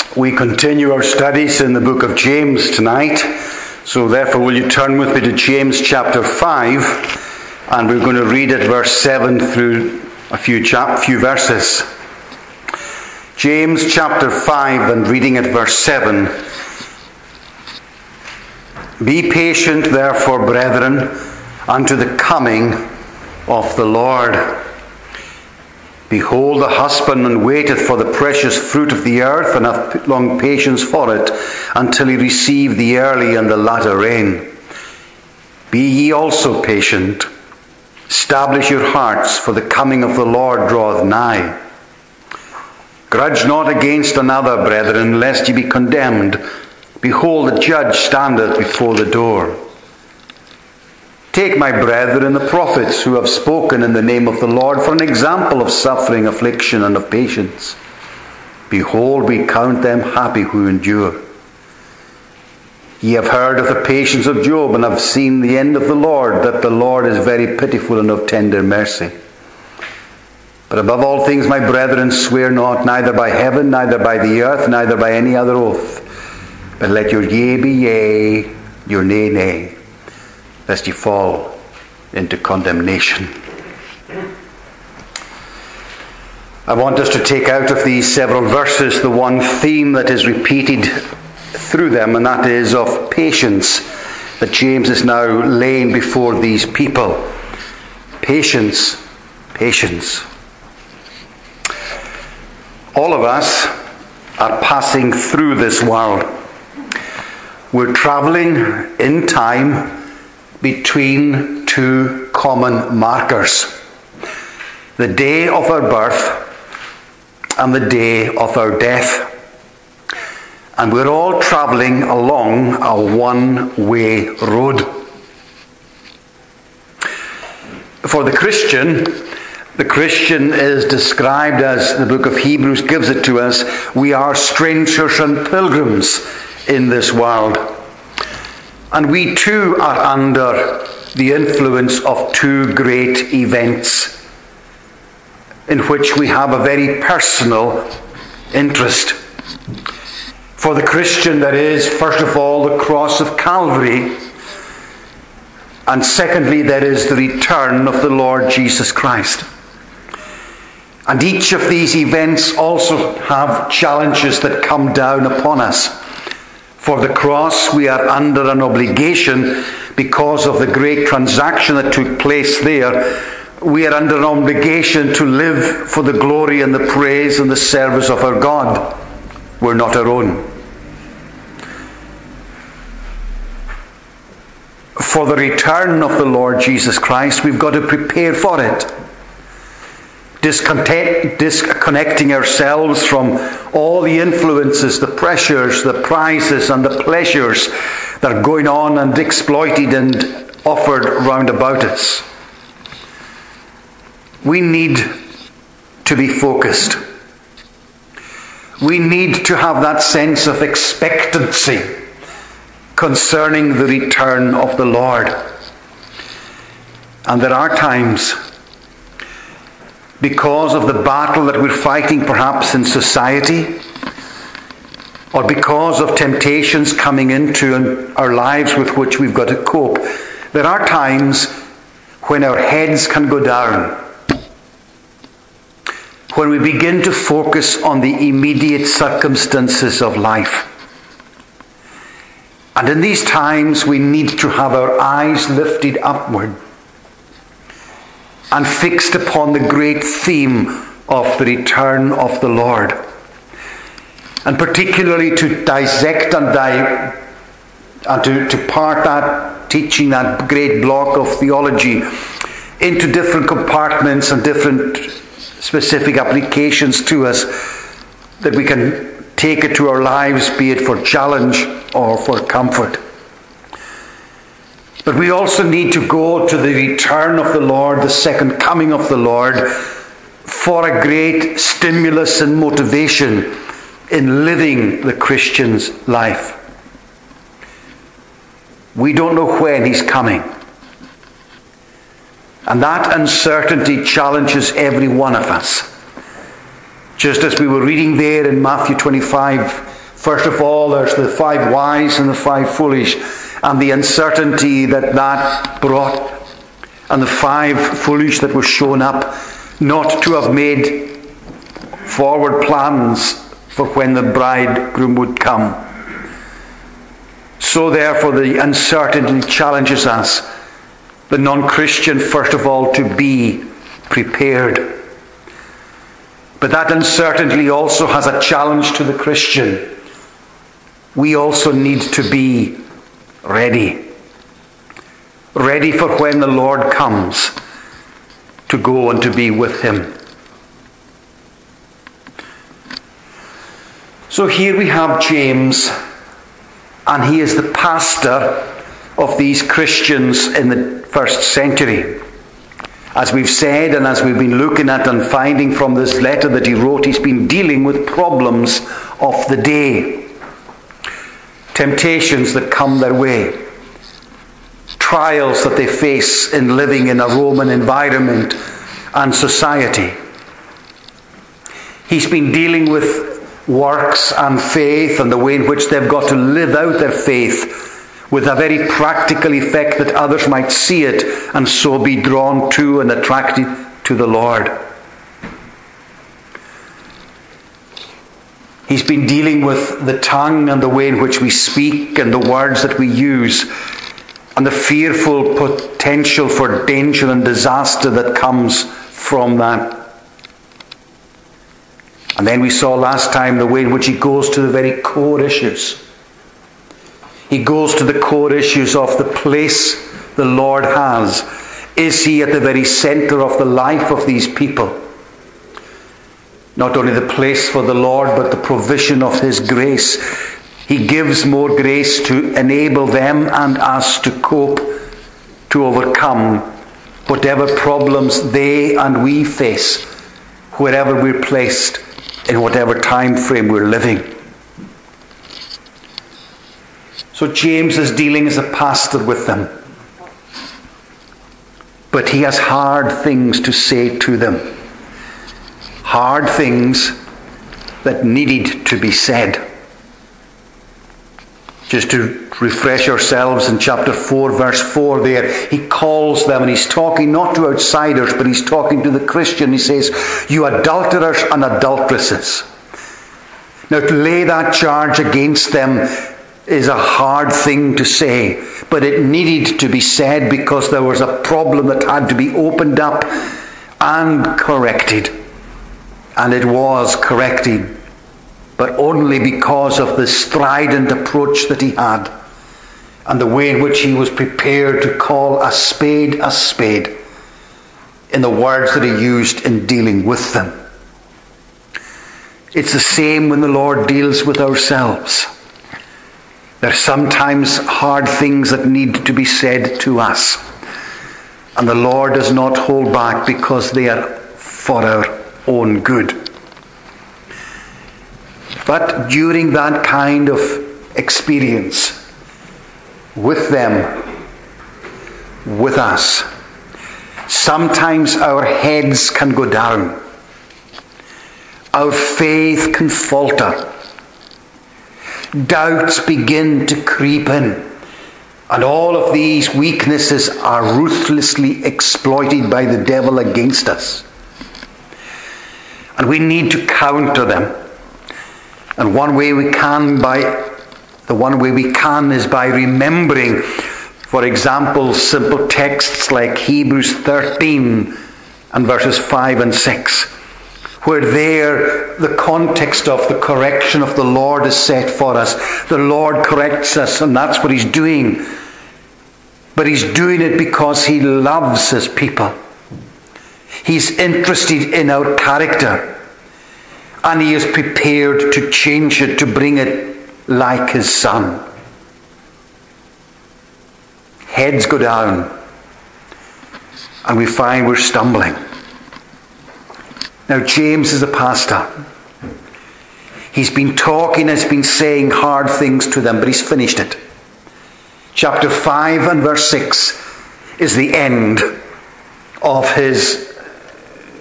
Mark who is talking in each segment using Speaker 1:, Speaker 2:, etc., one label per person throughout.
Speaker 1: We continue our studies in the book of James tonight. So therefore, will you turn with me to James chapter 5, and we're going to read at verse 7 through a few verses. James chapter 5 and reading at verse 7. Be patient, therefore, brethren, unto the coming of the Lord. Behold, the husbandman waiteth for the precious fruit of the earth, and hath long patience for it, until he receive the early and the latter rain. Be ye also patient. Establish your hearts, for the coming of the Lord draweth nigh. Grudge not against another, brethren, lest ye be condemned. Behold, the judge standeth before the door. Take my brethren, the prophets, who have spoken in the name of the Lord, for an example of suffering, affliction, and of patience. Behold, we count them happy who endure. Ye have heard of the patience of Job, and have seen the end of the Lord, that the Lord is very pitiful and of tender mercy. But above all things, my brethren, swear not, neither by heaven, neither by the earth, neither by any other oath. But let your yea be yea, your nay, nay, lest ye fall into condemnation. I want us to take out of these several verses the one theme that is repeated through them, and that is of patience, that James is now laying before these people. Patience, patience. All of us are passing through this world. We're traveling in time between two common markers: the day of our birth and the day of our death. And we're all travelling along a one-way road. For the Christian is described, as the book of Hebrews gives it to us, we are strangers and pilgrims in this world. And we too are under the influence of two great events in which we have a very personal interest. For the Christian, there is, first of all, the cross of Calvary, and secondly, there is the return of the Lord Jesus Christ. And each of these events also have challenges that come down upon us. For the cross, we are under an obligation because of the great transaction that took place there. We are under an obligation to live for the glory and the praise and the service of our God. We're not our own. For the return of the Lord Jesus Christ, we've got to prepare for it. Disconnecting ourselves from all the influences, the pressures, the prizes and the pleasures that are going on and exploited and offered round about us. We need to be focused. We need to have that sense of expectancy concerning the return of the Lord. And there are times, because of the battle that we're fighting perhaps in society, or because of temptations coming into our lives with which we've got to cope, there are times when our heads can go down, when we begin to focus on the immediate circumstances of life. And in these times we need to have our eyes lifted upward and fixed upon the great theme of the return of the Lord. And particularly to dissect and to part that teaching, that great block of theology, into different compartments and different specific applications to us, that we can take it to our lives, be it for challenge or for comfort. But we also need to go to the return of the Lord, the second coming of the Lord, for a great stimulus and motivation in living the Christian's life. We don't know when he's coming. And that uncertainty challenges every one of us. Just as we were reading there in Matthew 25, First of all, there's the 5 wise and the 5 foolish, and the uncertainty that brought, and the 5 foolish that were shown up not to have made forward plans for when the bridegroom would come. So therefore the uncertainty challenges us, the non-Christian, first of all, to be prepared. But that uncertainty also has a challenge to the Christian. We also need to be ready. Ready for when the Lord comes, to go and to be with him. So here we have James, and he is the pastor of these Christians in the first century. As we've said, and as we've been looking at and finding from this letter that he wrote, he's been dealing with problems of the day. Temptations that come their way. Trials that they face in living in a Roman environment and society. He's been dealing with works and faith and the way in which they've got to live out their faith with a very practical effect that others might see it and so be drawn to and attracted to the Lord. He's been dealing with the tongue and the way in which we speak and the words that we use and the fearful potential for danger and disaster that comes from that. And then we saw last time the way in which he goes to the very core issues. He goes to the core issues of the place the Lord has. Is he at the very center of the life of these people? Not only the place for the Lord, but the provision of his grace. He gives more grace to enable them and us to cope, to overcome whatever problems they and we face, wherever we're placed, in whatever time frame we're living. So James is dealing as a pastor with them. But he has hard things to say to them. Hard things that needed to be said. Just to refresh ourselves, in chapter 4, verse 4 there, he calls them, and he's talking not to outsiders, but he's talking to the Christian. He says, "You adulterers and adulteresses." Now, to lay that charge against them is a hard thing to say, but it needed to be said because there was a problem that had to be opened up and corrected. And it was corrected, but only because of the strident approach that he had and the way in which he was prepared to call a spade in the words that he used in dealing with them. It's the same when the Lord deals with ourselves. There are sometimes hard things that need to be said to us. And the Lord does not hold back because they are for our own good. But during that kind of experience, with them, with us, sometimes our heads can go down. Our faith can falter. Doubts begin to creep in. And all of these weaknesses are ruthlessly exploited by the devil against us. And we need to counter them. And one way we can is by remembering, for example, simple texts like Hebrews 13 and verses 5 and 6. Where there the context of the correction of the Lord is set for us. The Lord corrects us, and that's what he's doing. But he's doing it because he loves his people. He's interested in our character. And he is prepared to change it, to bring it like his Son. Heads go down. And we find we're stumbling. Now James is a pastor. He's been talking, has been saying hard things to them, but he's finished it. Chapter 5 and verse 6 is the end of his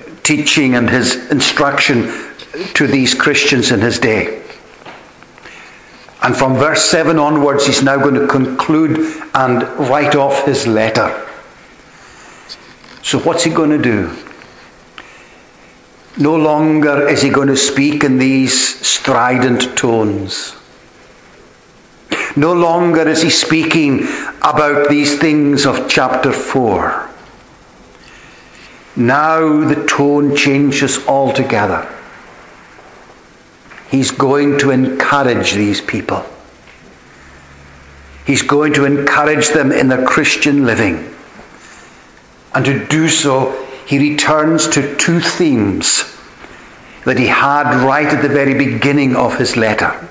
Speaker 1: teaching and his instruction to these Christians in his day. And from verse 7 onwards, he's now going to conclude and write off his letter. So what's he going to do? No longer is he going to speak in these strident tones. No longer is he speaking about these things of chapter 4. Now the tone changes altogether. He's going to encourage these people. He's going to encourage them in their Christian living. And to do so, he returns to two themes that he had right at the very beginning of his letter.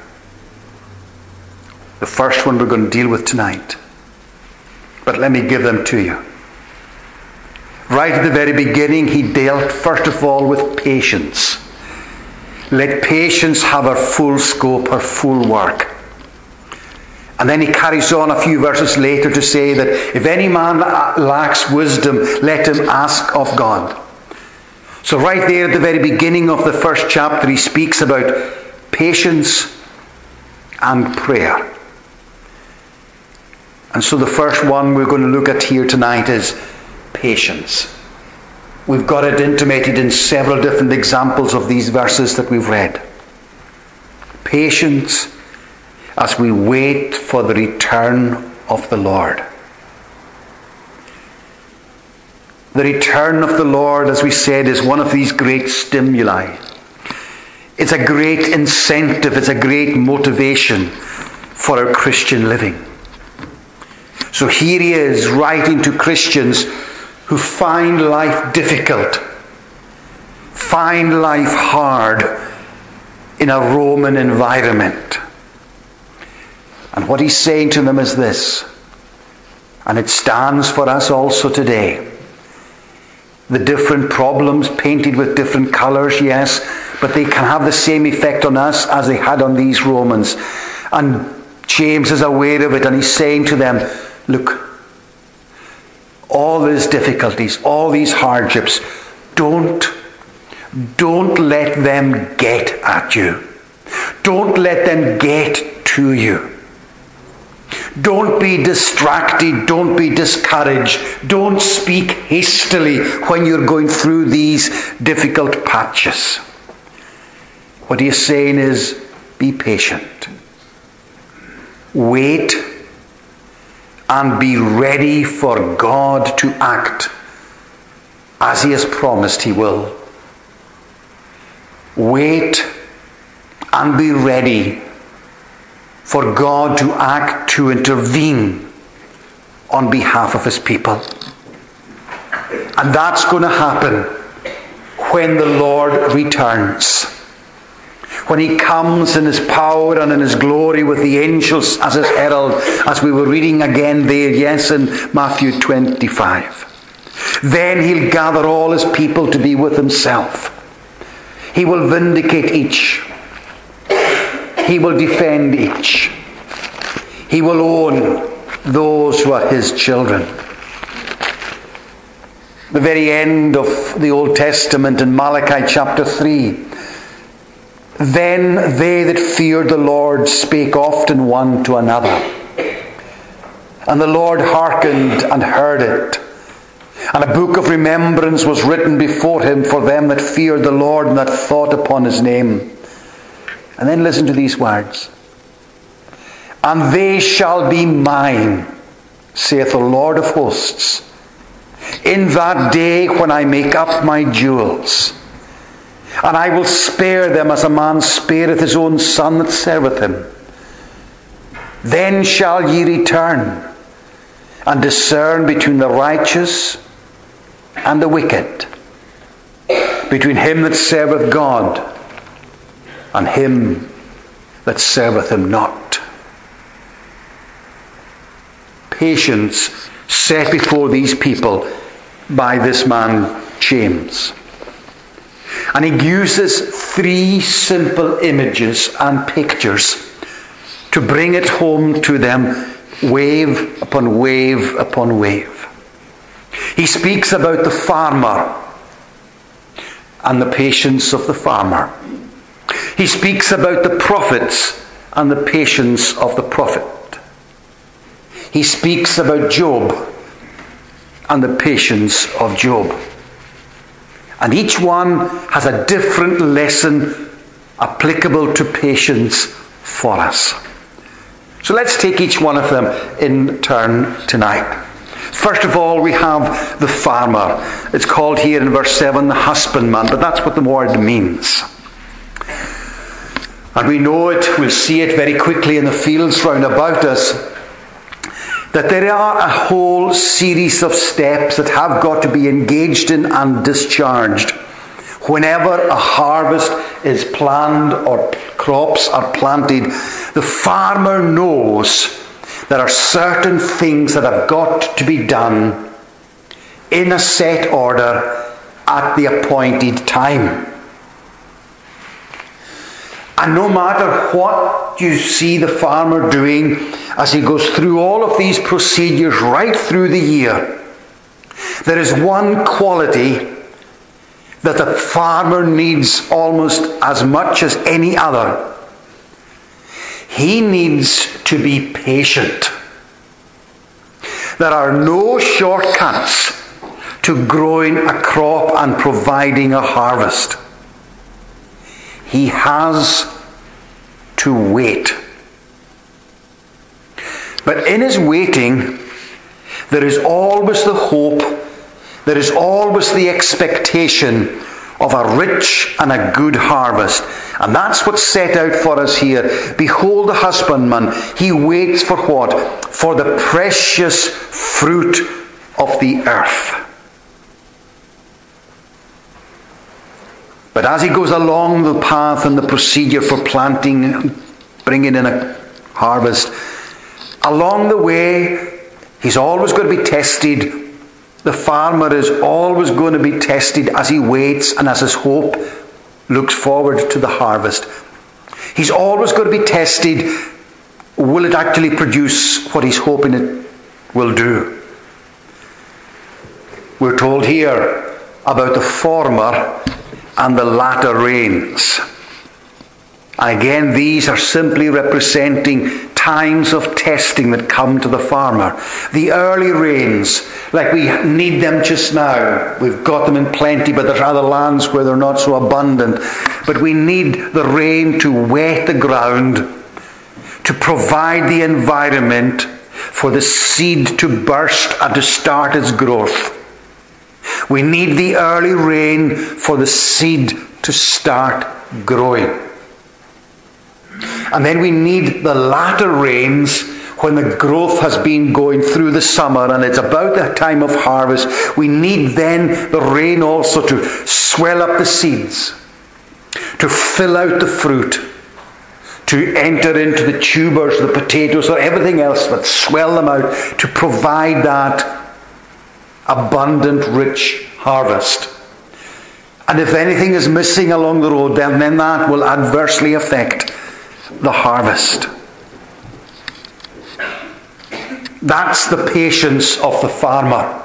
Speaker 1: The first one we're going to deal with tonight. But let me give them to you. Right at the very beginning, he dealt first of all with patience. Let patience have her full scope, her full work. And then he carries on a few verses later to say that if any man lacks wisdom, let him ask of God. So right there at the very beginning of the first chapter, he speaks about patience and prayer. And so the first one we're going to look at here tonight is patience. We've got it intimated in several different examples of these verses that we've read. Patience as we wait for the return of the Lord. The return of the Lord, as we said, is one of these great stimuli. It's a great incentive, it's a great motivation for our Christian living. So here he is writing to Christians who find life difficult, find life hard in a Roman environment. And what he's saying to them is this, and it stands for us also today. The different problems painted with different colours, yes, but they can have the same effect on us as they had on these Romans. And James is aware of it, and he's saying to them, look, all these difficulties, all these hardships, don't let them get at you. Don't let them get to you. Don't be distracted. Don't be discouraged. Don't speak hastily when you're going through these difficult patches. What he's saying is, be patient. Wait and be ready for God to act as he has promised he will. Wait and be ready for God to act, to intervene on behalf of his people. And that's going to happen when the Lord returns. When he comes in his power and in his glory with the angels as his herald, as we were reading again there, yes, in Matthew 25. Then he'll gather all his people to be with himself. He will vindicate each. He will defend each. He will own those who are his children. The very end of the Old Testament in Malachi chapter 3. Then they that feared the Lord spake often one to another. And the Lord hearkened and heard it. And a book of remembrance was written before him for them that feared the Lord and that thought upon his name. And then listen to these words. And they shall be mine, saith the Lord of hosts, in that day when I make up my jewels. And I will spare them as a man spareth his own son that serveth him. Then shall ye return and discern between the righteous and the wicked, between him that serveth God and him that serveth him not. Patience set before these people by this man James. And he uses three simple images and pictures to bring it home to them, wave upon wave upon wave. He speaks about the farmer and the patience of the farmer. He speaks about the prophets and the patience of the prophet. He speaks about Job and the patience of Job. And each one has a different lesson applicable to patience for us. So let's take each one of them in turn tonight. First of all, we have the farmer. It's called here in verse 7 the husbandman, but that's what the word means. And we know it, we'll see it very quickly in the fields round about us, that there are a whole series of steps that have got to be engaged in and discharged whenever a harvest is planned or crops are planted. The farmer knows there are certain things that have got to be done in a set order at the appointed time. And no matter what you see the farmer doing as he goes through all of these procedures right through the year, there is one quality that the farmer needs almost as much as any other. He needs to be patient. There are no shortcuts to growing a crop and providing a harvest. He has to wait. But in his waiting, there is always the hope, there is always the expectation of a rich and a good harvest. And that's what's set out for us here. Behold the husbandman, he waits for what? For the precious fruit of the earth. But as he goes along the path and the procedure for planting, bringing in a harvest, along the way, he's always going to be tested. The farmer is always going to be tested as he waits and as his hope looks forward to the harvest. He's always going to be tested. Will it actually produce what he's hoping it will do? We're told here about the former and the latter rains. Again, these are simply representing times of testing that come to the farmer. The early rains, like we need them just now. We've got them in plenty, but there's other lands where they're not so abundant. But we need the rain to wet the ground, to provide the environment for the seed to burst and to start its growth. We need the early rain for the seed to start growing. And then we need the latter rains when the growth has been going through the summer and it's about the time of harvest. We need then the rain also to swell up the seeds, to fill out the fruit, to enter into the tubers, the potatoes, or everything else, but swell them out to provide that abundant, rich harvest. And if anything is missing along the road, then that will adversely affect the harvest. That's the patience of the farmer.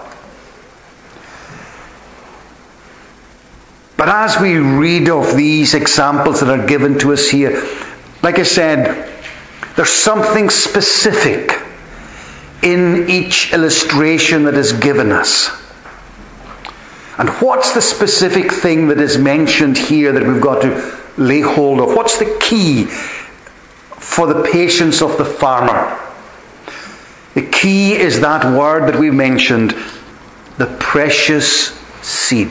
Speaker 1: But as we read of these examples that are given to us here, like I said, there's something specific in each illustration that is given us. And what's the specific thing that is mentioned here that we've got to lay hold of? What's the key for the patience of the farmer? The key is that word that we mentioned, the precious seed.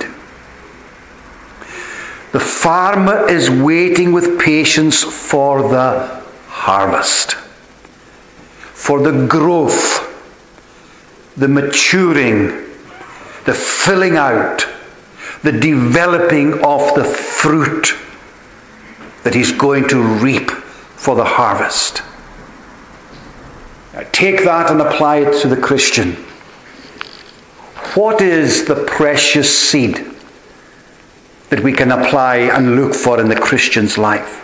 Speaker 1: The farmer is waiting with patience for the harvest, for the growth, the maturing, the filling out, the developing of the fruit that he's going to reap for the harvest. Now, take that and apply it to the Christian. What is the precious seed that we can apply and look for in the Christian's life?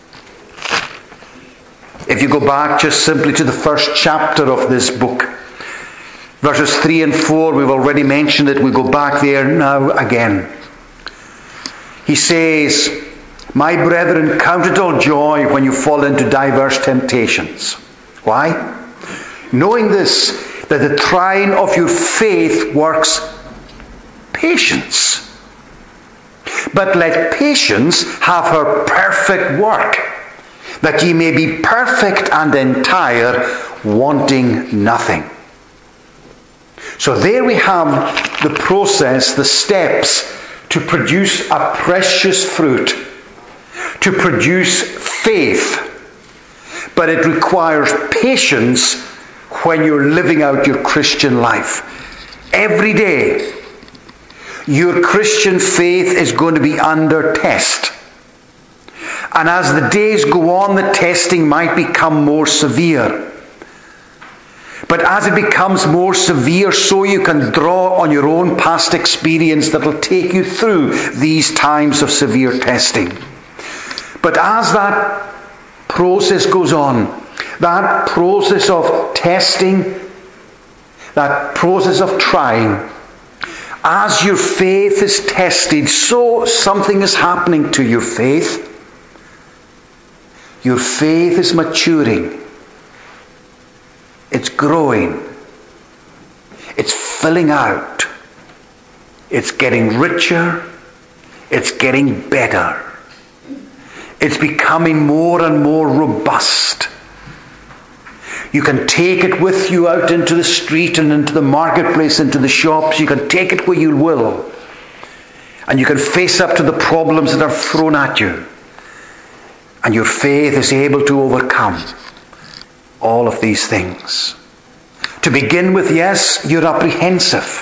Speaker 1: If you go back just simply to the first chapter of this book, verses 3 and 4, we've already mentioned it. We go back there now again. He says, My brethren, count it all joy when you fall into diverse temptations. Why? Knowing this, that the trying of your faith works patience. But let patience have her perfect work, that ye may be perfect and entire, wanting nothing. So there we have the process, the steps to produce a precious fruit, to produce faith. But it requires patience when you're living out your Christian life. Every day, your Christian faith is going to be under test. And as the days go on, the testing might become more severe. But as it becomes more severe, so you can draw on your own past experience that will take you through these times of severe testing. But as that process goes on, that process of testing, that process of trying, as your faith is tested, so something is happening to your faith. Your faith is maturing. It's growing. It's filling out. It's getting richer. It's getting better. It's becoming more and more robust. You can take it with you out into the street and into the marketplace, into the shops. You can take it where you will. And you can face up to the problems that are thrown at you. And your faith is able to overcome all of these things. To begin with, yes, you're apprehensive.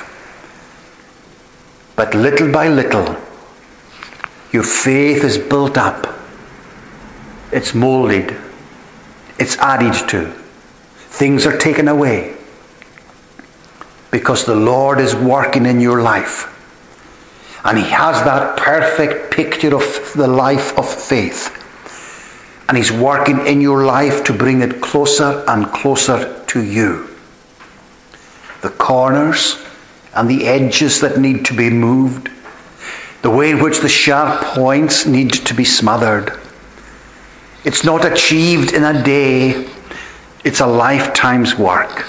Speaker 1: But little by little, your faith is built up. It's molded. It's added to. Things are taken away. Because the Lord is working in your life. And He has that perfect picture of the life of faith. And He's working in your life to bring it closer and closer to you. The corners and the edges that need to be moved. The way in which the sharp points need to be smothered. It's not achieved in a day. It's a lifetime's work.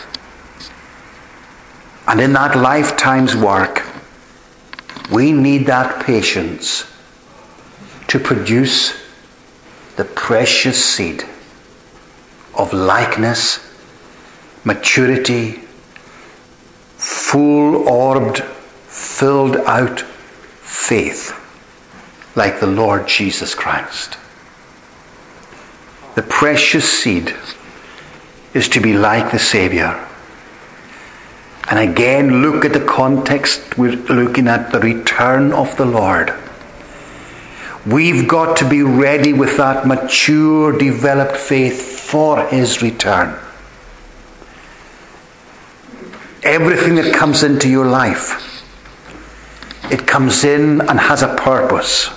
Speaker 1: And in that lifetime's work, we need that patience to produce the precious seed of likeness, maturity, full-orbed, filled out faith like the Lord Jesus Christ. The precious seed is to be like the Saviour. And again, look at the context. We're looking at the return of the Lord. We've got to be ready with that mature, developed faith for His return. Everything that comes into your life, it comes in and has a purpose.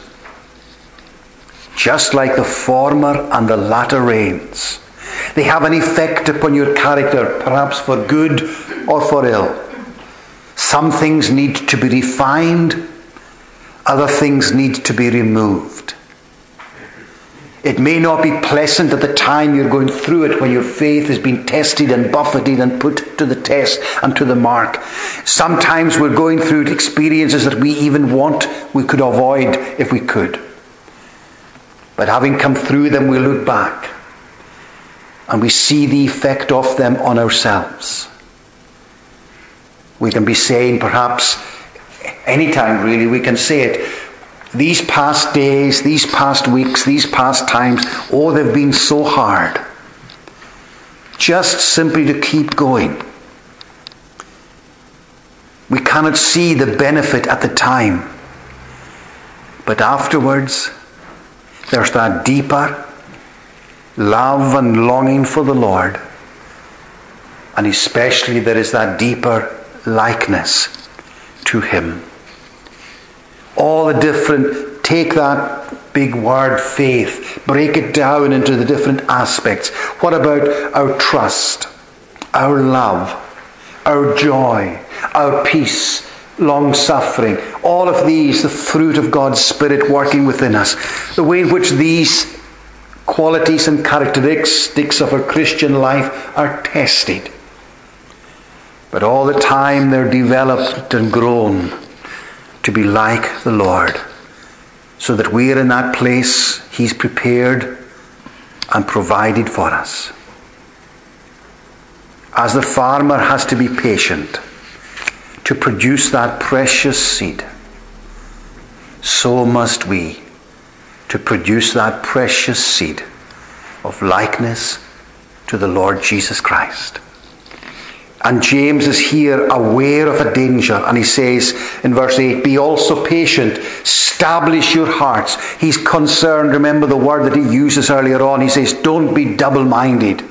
Speaker 1: Just like the former and the latter rains. They have an effect upon your character, perhaps for good or for ill. Some things need to be refined, other things need to be removed. It may not be pleasant at the time you're going through it, when your faith has been tested and buffeted and put to the test and to the mark. Sometimes we're going through experiences that we even want we could avoid if we could. But having come through them, we look back and we see the effect of them on ourselves. We can be saying, perhaps anytime really, we can say it, these past days, these past weeks, these past times, oh, they've been so hard. Just simply to keep going. We cannot see the benefit at the time. But afterwards, there's that deeper love and longing for the Lord. And especially there is that deeper likeness to Him. All the different, take that big word faith, break it down into the different aspects. What about our trust, our love, our joy, our peace, long-suffering. All of these, the fruit of God's Spirit working within us. The way in which these qualities and characteristics of our Christian life are tested. But all the time they're developed and grown to be like the Lord, so that we are in that place He's prepared and provided for us. As the farmer has to be patient to produce that precious seed, so must we to produce that precious seed of likeness to the Lord Jesus Christ. And James is here aware of a danger, and he says in verse 8, be also patient, establish your hearts. He's concerned, remember the word that he uses earlier on, he says, don't be double-minded.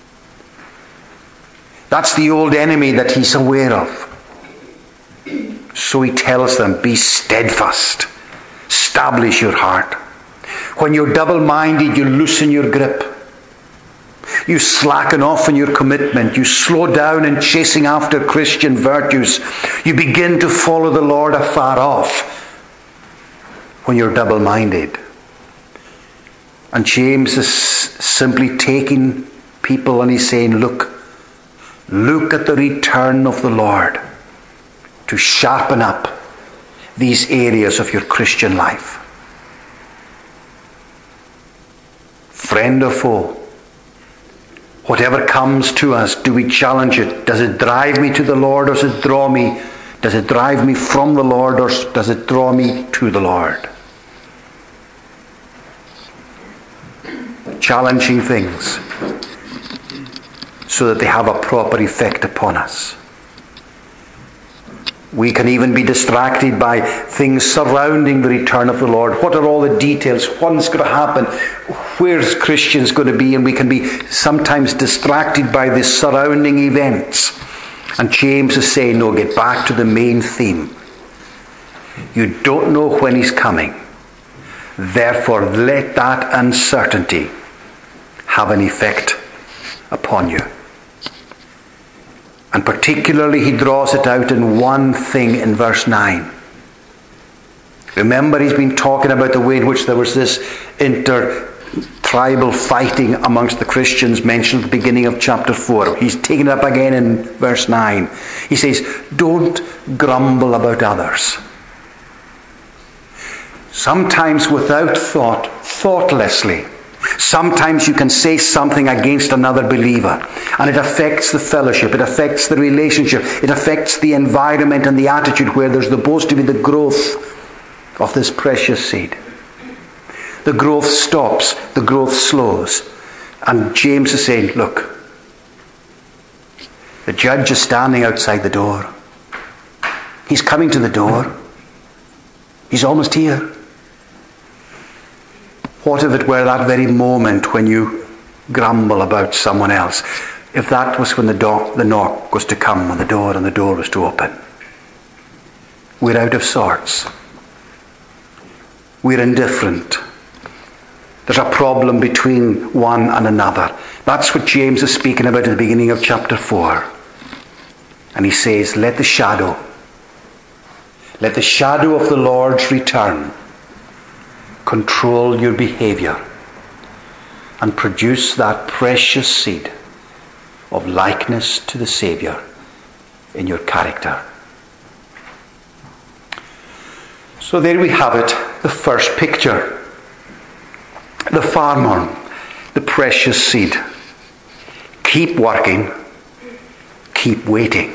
Speaker 1: That's the old enemy that he's aware of. So he tells them, be steadfast, establish your heart. When you're double-minded, you loosen your grip. You slacken off in your commitment. You slow down in chasing after Christian virtues. You begin to follow the Lord afar off when you're double-minded. And James is simply taking people and he's saying, look at the return of the Lord to sharpen up these areas of your Christian life. Friend or foe, whatever comes to us, do we challenge it? Does it drive me to the Lord, or does it draw me? Does it drive me from the Lord, or does it draw me to the Lord? Challenging things so that they have a proper effect upon us. We can even be distracted by things surrounding the return of the Lord. What are all the details? What's going to happen? Where's Christians going to be? And we can be sometimes distracted by the surrounding events. And James is saying, no, get back to the main theme. You don't know when he's coming. Therefore, let that uncertainty have an effect upon you. And particularly he draws it out in one thing in verse 9. Remember, he's been talking about the way in which there was this inter-tribal fighting amongst the Christians mentioned at the beginning of chapter 4. He's taking it up again in verse 9. He says, don't grumble about others. Sometimes without thought, thoughtlessly. Sometimes you can say something against another believer, and it affects the fellowship, it affects the relationship, it affects the environment and the attitude where there's supposed to be the growth of this precious seed. The growth stops, the growth slows. And James is saying, look, the judge is standing outside the door. He's coming to the door. He's almost here. What if it were that very moment when you grumble about someone else? If that was when the knock was to come on the door and the door was to open? We're out of sorts. We're indifferent. There's a problem between one and another. That's what James is speaking about at the beginning of chapter 4. And he says, let the shadow of the Lord's return control your behavior and produce that precious seed of likeness to the Saviour in your character. So there we have it, the first picture. The farmer, the precious seed. Keep working, keep waiting.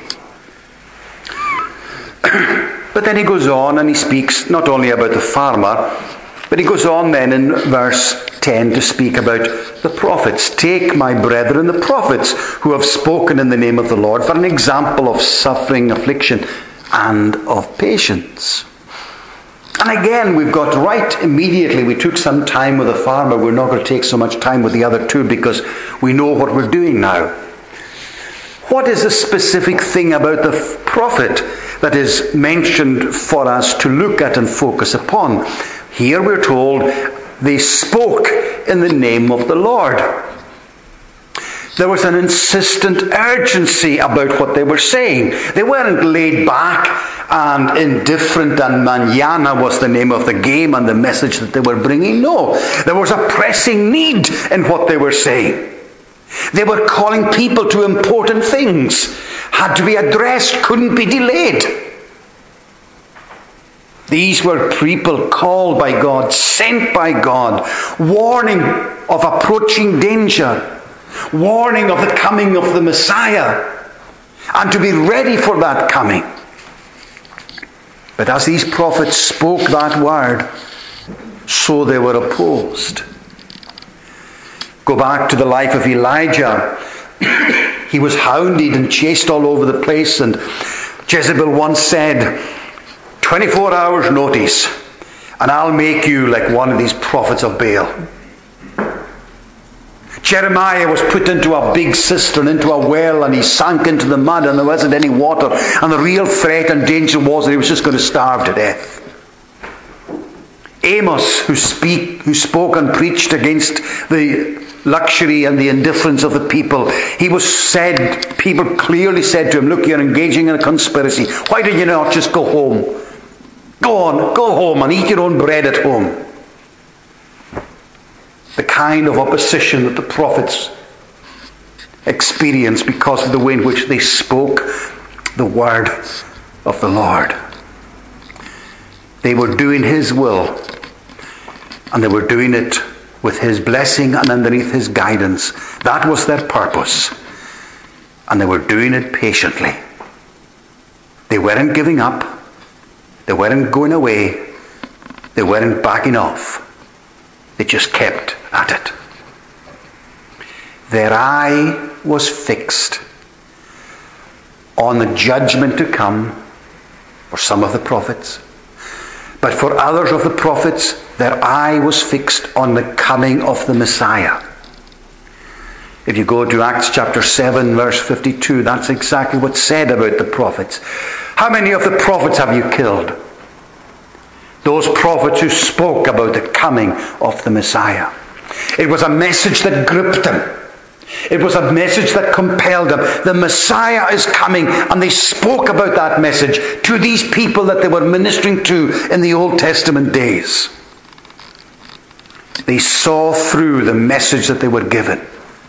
Speaker 1: But then he goes on and he speaks not only about the farmer, but he goes on then in verse 10 to speak about the prophets. Take, my brethren, the prophets who have spoken in the name of the Lord for an example of suffering, affliction, and of patience. And again, we've got right immediately, we took some time with the farmer. We're not going to take so much time with the other two because we know what we're doing now. What is the specific thing about the prophet that is mentioned for us to look at and focus upon? Here we're told they spoke in the name of the Lord. There was an insistent urgency about what they were saying. They weren't laid back and indifferent, and mañana was the name of the game and the message that they were bringing. No, there was a pressing need in what they were saying. They were calling people to important things, had to be addressed, couldn't be delayed. These were people called by God, sent by God, warning of approaching danger, warning of the coming of the Messiah, and to be ready for that coming. But as these prophets spoke that word, so they were opposed. Go back to the life of Elijah. He was hounded and chased all over the place, and Jezebel once said, 24 hours notice, and I'll make you like one of these prophets of Baal. Jeremiah was put into a big cistern, into a well, and he sank into the mud, and there wasn't any water. And the real threat and danger was that he was just going to starve to death. Amos, who spoke and preached against the luxury and the indifference of the people, people clearly said to him, look, you're engaging in a conspiracy. Why did you not just go home? Go home and eat your own bread at home. The kind of opposition that the prophets experienced because of the way in which they spoke the word of the Lord. They were doing His will, and they were doing it with His blessing and underneath His guidance. That was their purpose, and they were doing it patiently. They weren't giving up. They weren't going away. They weren't backing off. They just kept at it. Their eye was fixed on the judgment to come for some of the prophets. But for others of the prophets, their eye was fixed on the coming of the Messiah. If you go to Acts chapter 7, verse 52, that's exactly what's said about the prophets. How many of the prophets have you killed? Those prophets who spoke about the coming of the Messiah. It was a message that gripped them. It was a message that compelled them. The Messiah is coming, and they spoke about that message to these people that they were ministering to in the Old Testament days. They saw through the message that they were given.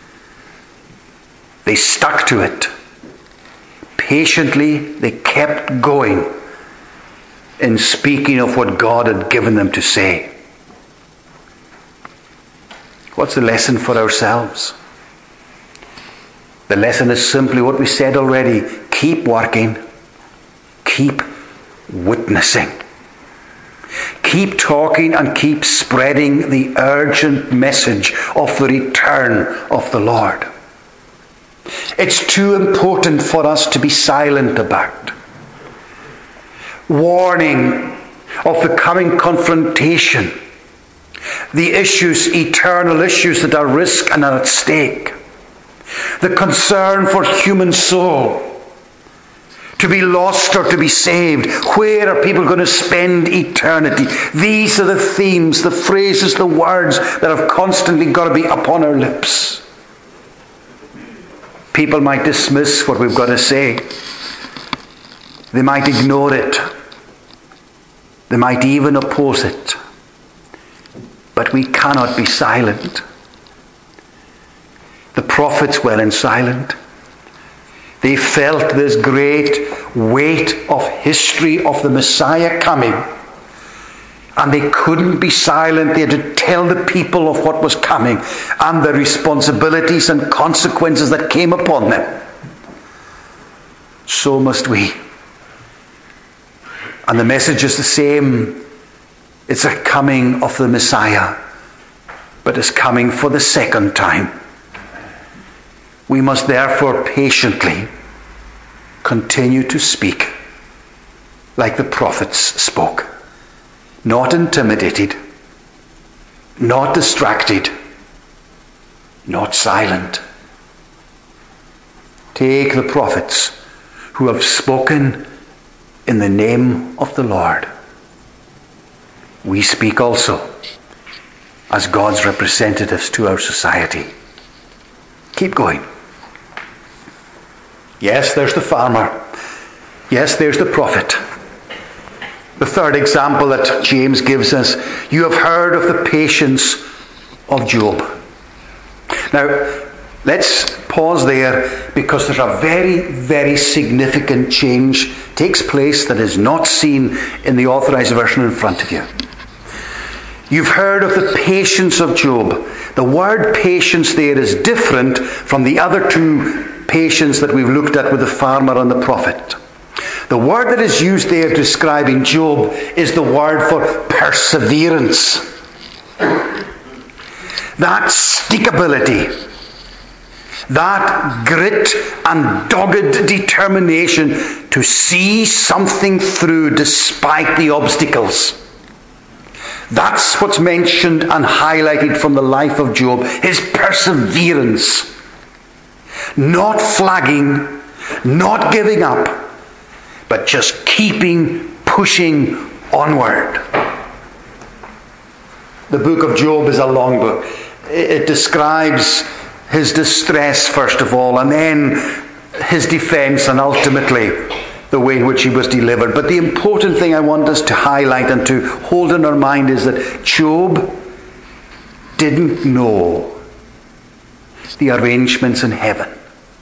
Speaker 1: They stuck to it. Patiently, they kept going in speaking of what God had given them to say. What's the lesson for ourselves? The lesson is simply what we said already. Keep working. Keep witnessing. Keep talking and keep spreading the urgent message of the return of the Lord. It's too important for us to be silent about. Warning of the coming confrontation. The issues, eternal issues that are at risk and are at stake. The concern for human soul. To be lost or to be saved. Where are people going to spend eternity? These are the themes, the phrases, the words that have constantly got to be upon our lips. People might dismiss what we've got to say. They might ignore it. They might even oppose it. But we cannot be silent. The prophets weren't silent. They felt this great weight of history of the Messiah coming. And they couldn't be silent. They had to tell the people of what was coming and the responsibilities and consequences that came upon them. So must we. And the message is the same. It's a coming of the Messiah, but it's coming for the second time. We must therefore patiently continue to speak like the prophets spoke. Not intimidated, not distracted, not silent. Take the prophets who have spoken in the name of the Lord. We speak also as God's representatives to our society. Keep going. Yes, there's the farmer. Yes, there's the prophet. The third example that James gives us, you have heard of the patience of Job. Now, let's pause there, because there's a very, very significant change takes place that is not seen in the Authorized Version in front of you. You've heard of the patience of Job. The word patience there is different from the other two patience that we've looked at with the farmer and the prophet. The word that is used there describing Job is the word for perseverance. That stickability, that grit and dogged determination to see something through despite the obstacles. That's what's mentioned and highlighted from the life of Job, his perseverance. Not flagging, not giving up, but just keeping pushing onward. The book of Job is a long book. It describes his distress first of all, and then his defense, and ultimately the way in which he was delivered. But the important thing I want us to highlight and to hold in our mind is that Job didn't know the arrangements in heaven.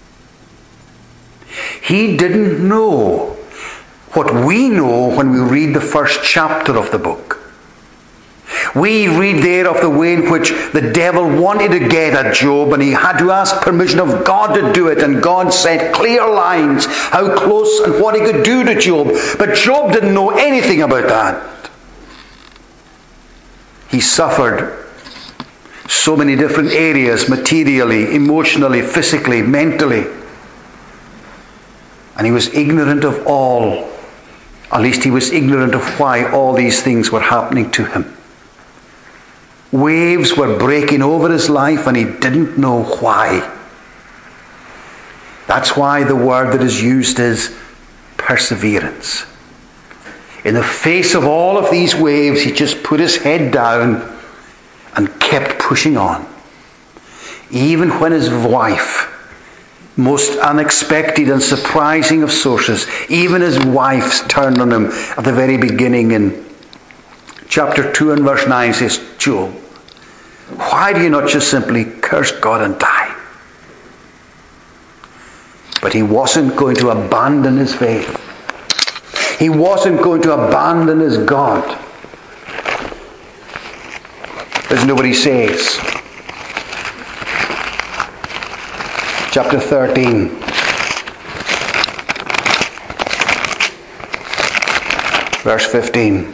Speaker 1: He didn't know what we know when we read the first chapter of the book. We read there of the way in which the devil wanted to get at Job, and he had to ask permission of God to do it, and God set clear lines how close and what he could do to Job. But Job didn't know anything about that. He suffered so many different areas, materially, emotionally, physically, mentally. And he was ignorant of all. At least he was ignorant of why all these things were happening to him. Waves were breaking over his life and he didn't know why. That's why the word that is used is perseverance. In the face of all of these waves, he just put his head down and kept pushing on. Even when his wife, most unexpected and surprising of sources, even his wife turned on him at the very beginning in chapter 2 and verse 9 says, Job, why do you not just simply curse God and die? But he wasn't going to abandon his faith. He wasn't going to abandon his God. Listen to what he says. Chapter 13. Verse 15.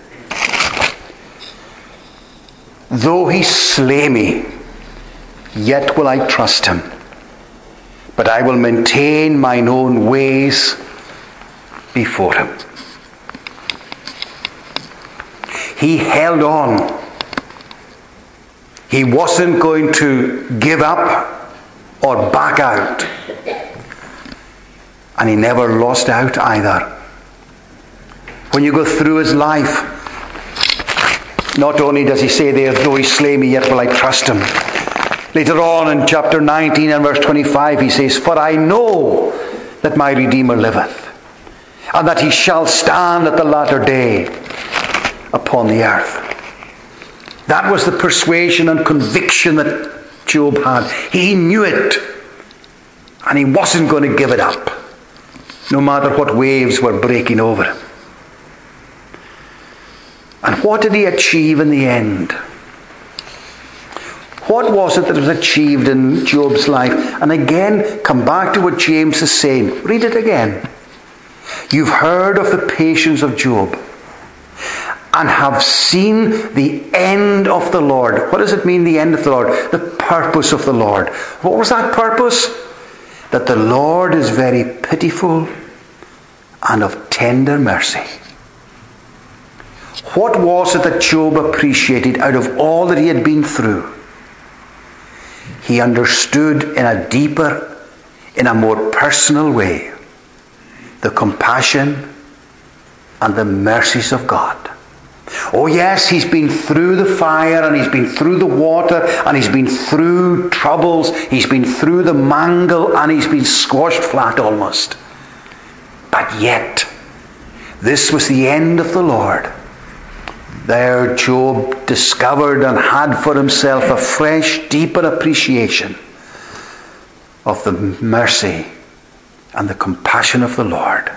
Speaker 1: Though he slay me, yet will I trust him. But I will maintain mine own ways before him. He held on. He wasn't going to give up or back out. And he never lost out either. When you go through his life, not only does he say there, though he slay me, yet will I trust him. Later on in chapter 19 and verse 25, he says, for I know that my Redeemer liveth, and that he shall stand at the latter day upon the earth. That was the persuasion and conviction that Job had. He knew it, and he wasn't going to give it up, no matter what waves were breaking over him. And what did he achieve in the end? What was it that was achieved in Job's life? And again, come back to what James is saying. Read it again. You've heard of the patience of Job and have seen the end of the Lord. What does it mean, the end of the Lord? The purpose of the Lord. What was that purpose? That the Lord is very pitiful and of tender mercy. What was it that Job appreciated out of all that he had been through? He understood in a deeper, in a more personal way, the compassion and the mercies of God. Oh yes, he's been through the fire, and he's been through the water, and he's been through troubles, he's been through the mangle, and he's been squashed flat almost. But yet, this was the end of the Lord. There Job discovered and had for himself a fresh, deeper appreciation of the mercy and the compassion of the Lord.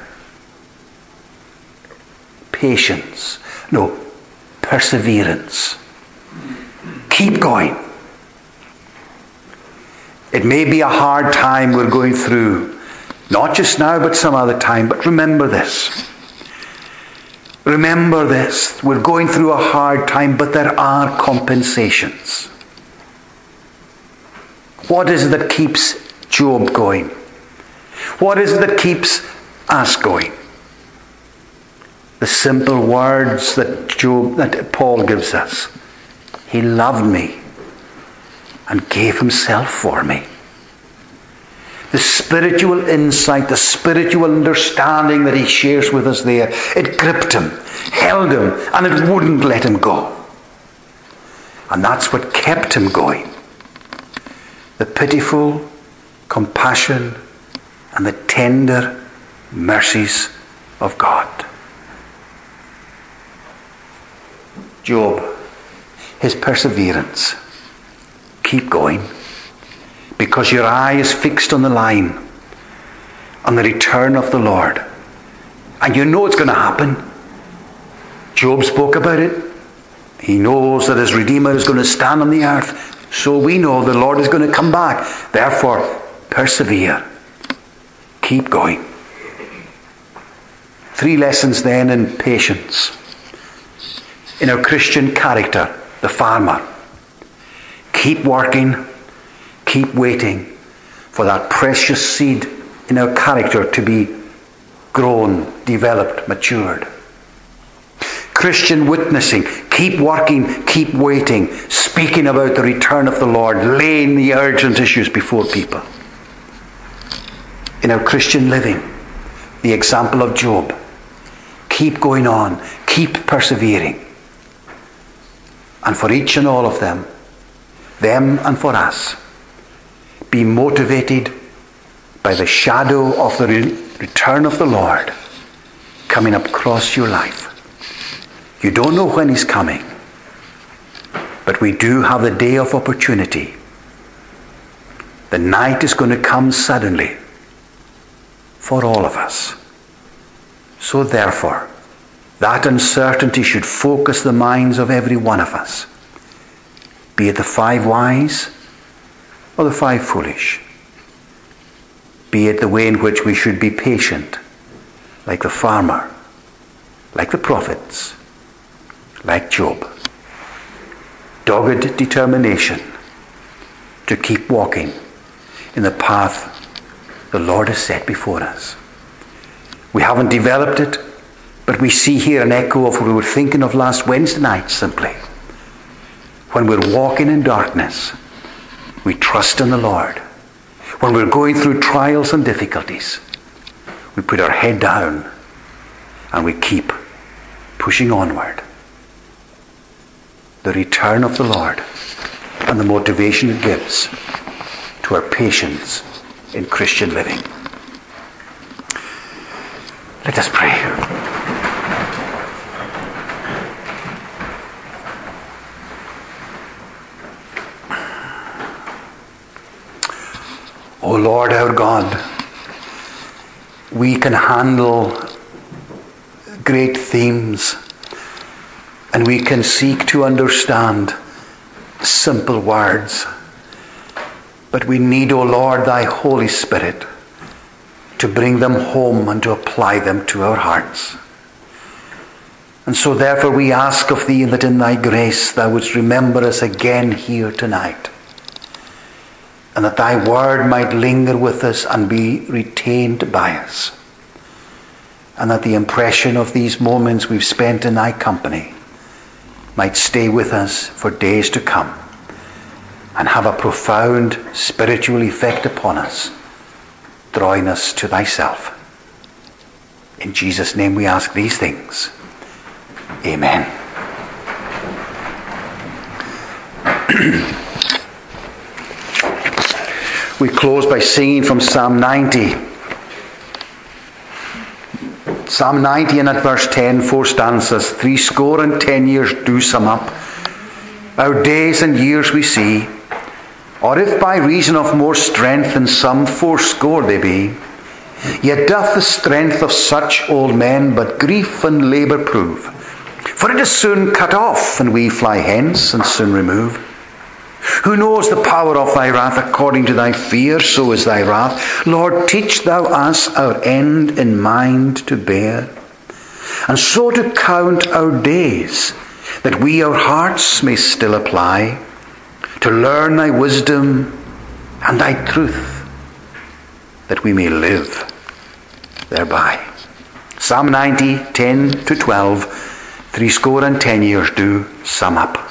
Speaker 1: Patience. No, perseverance. Keep going. It may be a hard time we're going through, not just now, but some other time. But remember this. Remember this. We're going through a hard time, but there are compensations. What is it that keeps Job going? What is it that keeps us going? The simple words that Paul gives us. He loved me and gave himself for me. The spiritual insight, the spiritual understanding that he shares with us there, it gripped him, held him, and it wouldn't let him go. And that's what kept him going. The pitiful compassion and the tender mercies of God. Job, his perseverance. Keep going. Because your eye is fixed on the line, on the return of the Lord. And you know it's going to happen. Job spoke about it. He knows that his Redeemer is going to stand on the earth. So we know the Lord is going to come back. Therefore, persevere. Keep going. 3 lessons then in patience. In our Christian character, the farmer. Keep working. Keep waiting for that precious seed in our character to be grown, developed, matured. Christian witnessing. Keep working, keep waiting, speaking about the return of the Lord, laying the urgent issues before people. In our Christian living, the example of Job. Keep going on, keep persevering. And for each and all of them and for us, be motivated by the shadow of the return of the Lord coming up across your life. You don't know when he's coming, but we do have the day of opportunity. The night is going to come suddenly for all of us. So therefore, that uncertainty should focus the minds of every one of us, be it the 5 wise or the 5 foolish. Be it the way in which we should be patient, like the farmer, like the prophets, like Job. Dogged determination to keep walking in the path the Lord has set before us. We haven't developed it, but we see here an echo of what we were thinking of last Wednesday night simply. When we're walking in darkness, we trust in the Lord. When we're going through trials and difficulties, we put our head down and we keep pushing onward. The return of the Lord and the motivation it gives to our patience in Christian living. Let us pray. O Lord our God, we can handle great themes and we can seek to understand simple words. But we need, O Lord, thy Holy Spirit to bring them home and to apply them to our hearts. And so therefore we ask of thee that in thy grace thou wouldst remember us again here tonight, and that thy word might linger with us and be retained by us, and that the impression of these moments we've spent in thy company might stay with us for days to come and have a profound spiritual effect upon us, drawing us to thyself. In Jesus' name we ask these things. Amen. We close by singing from Psalm 90. Psalm 90 and at verse 10, 4 stanzas. 70 years do sum up. Our days and years we see, or if by reason of more strength in some 80 they be, yet doth the strength of such old men but grief and labour prove. For it is soon cut off, and we fly hence and soon remove. Who knows the power of thy wrath? According to thy fear, so is thy wrath. Lord, teach thou us our end in mind to bear, and so to count our days, that we our hearts may still apply, to learn thy wisdom and thy truth, that we may live thereby. Psalm 90, 10 to 12, 70 years do sum up.